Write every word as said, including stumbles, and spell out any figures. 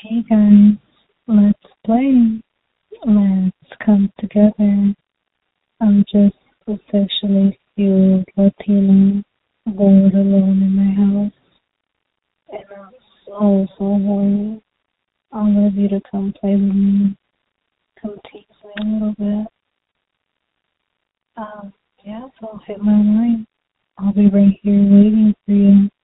Hey guys, let's play. Let's come together. I'm just officially fueled Latino, bored alone in my house, and I'm so, so horny. I love you to come play with me. Come tease me a little bit. Um, yeah, so hit my line. I'll be right here waiting for you.